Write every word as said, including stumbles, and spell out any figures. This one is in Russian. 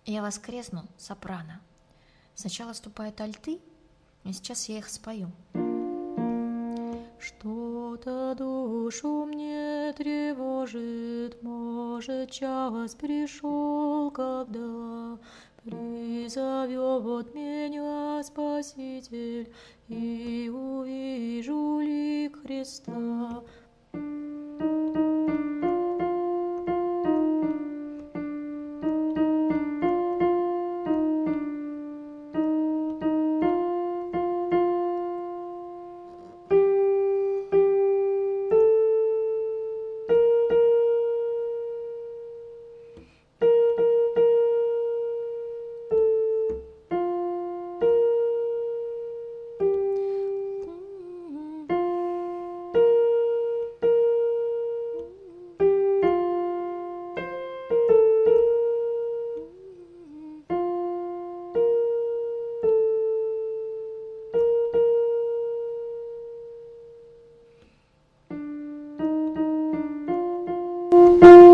Я воскресну сопрано. Сначала вступают альты, и сейчас я их спою. Что-то душу мне тревожит, может, час пришел, когда призовет меня Спаситель, и увижу лик Христа. Thank you.